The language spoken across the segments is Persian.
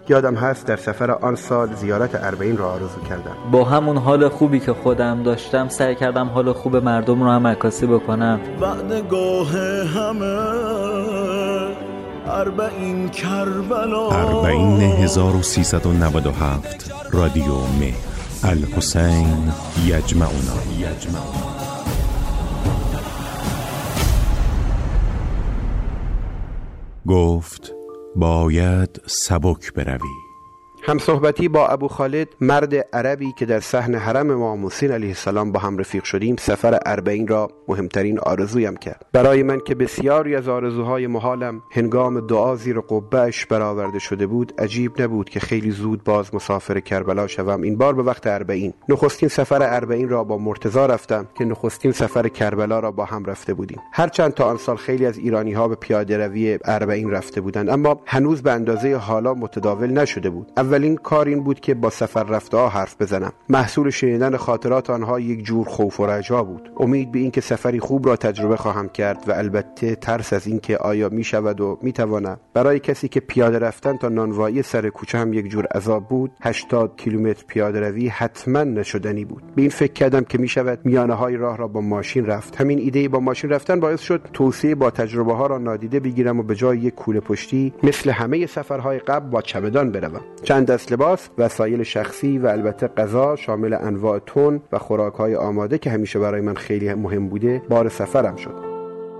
یادم هست در سفر آن سال زیارت اربعین را آرزو کردم. با همون حال خوبی که خودم داشتم سعی کردم حال خوب مردم رو هم عکاسی بکنم. بعدگاه همه اربعین کربلا، اربعین 1397 رادیو مهر. الحسین یجمعنا. گفت باید سبک بروی. همصحبتی با ابو خالد، مرد عربی که در صحن حرم امام حسین علیه السلام با هم رفیق شدیم، سفر اربعین را مهمترین آرزویم کرد. برای من که بسیاری از آرزوهای محالم هنگام دعا زیر قبه‌اش برآورده شده بود، عجیب نبود که خیلی زود باز مسافر کربلا شوم، این بار به وقت اربعین. نخستین سفر اربعین را با مرتضی رفتم که نخستین سفر کربلا را با هم رفته بودیم. هرچند تا آن سال خیلی از ایرانی‌ها به پیاده روی اربعین رفته بودند، اما هنوز به اندازه حالا متداول نشده بود. اولین کار این بود که با سفر رفته‌ها حرف بزنم. محصول شنیدن خاطرات آنها یک جور خوف و رجا بود. امید به اینکه سفری خوب را تجربه خواهم کرد و البته ترس از اینکه آیا میشود و میتوانم. برای کسی که پیاده رفتن تا نانوایی سر کوچه هم یک جور عذاب بود، 80 کیلومتر پیاده روی حتما نشدنی بود. به این فکر کردم که میشود میانه‌های راه را با ماشین رفت. همین ایده با ماشین رفتن باعث شد توصیه با تجربه ها را نادیده بگیرم و به جای یک کوله پشتی مثل همه سفرهای قبل با چمدان بروم. چند دست لباس، وسایل شخصی و البته غذا شامل انواع تون و خوراک‌های آماده که همیشه برای من خیلی مهم بوده بار سفرم شد.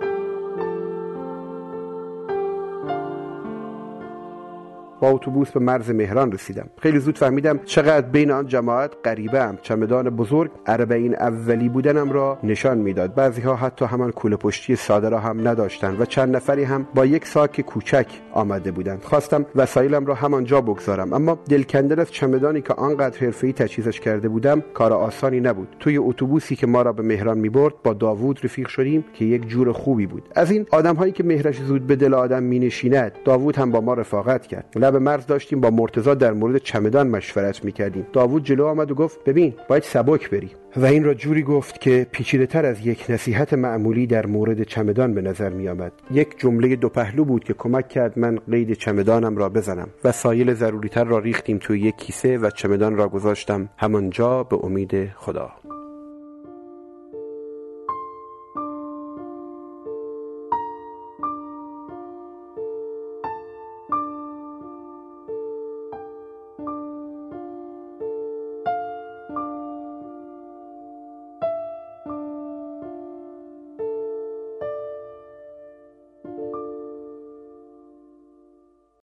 با اتوبوس به مرز مهران رسیدم. خیلی زود فهمیدم چقدر بین آن جماعت غریبه‌ام. چمدان بزرگ اربعین اولی بودنم را نشان میداد. بعضی‌ها حتی همان کوله پشتی ساده را هم نداشتند و چند نفری هم با یک ساک کوچک آمده بودند. خواستم وسایلم را همانجا بگذارم، اما دلکندن از چمدانی که آنقدر حرفه‌ای تجهیزش کرده بودم کار آسانی نبود. توی اتوبوسی که ما را به مهران می‌برد با داوود رفیق شدیم که یک جور خوبی بود. از این آدم‌هایی که مهرش زود به دل آدم می‌نشیند. داوود هم با ما رفاقت کرد. به مرز داشتیم با مرتضی در مورد چمدان مشورت میکردیم. داوود جلو آمد و گفت ببین باید سبک بری، و این را جوری گفت که پیچیده‌تر از یک نصیحت معمولی در مورد چمدان به نظر می آمد. یک جمله دو پهلو بود که کمک کرد من قید چمدانم را بزنم. وسایل ضروری‌تر را ریختیم توی یک کیسه و چمدان را گذاشتم همانجا به امید خدا.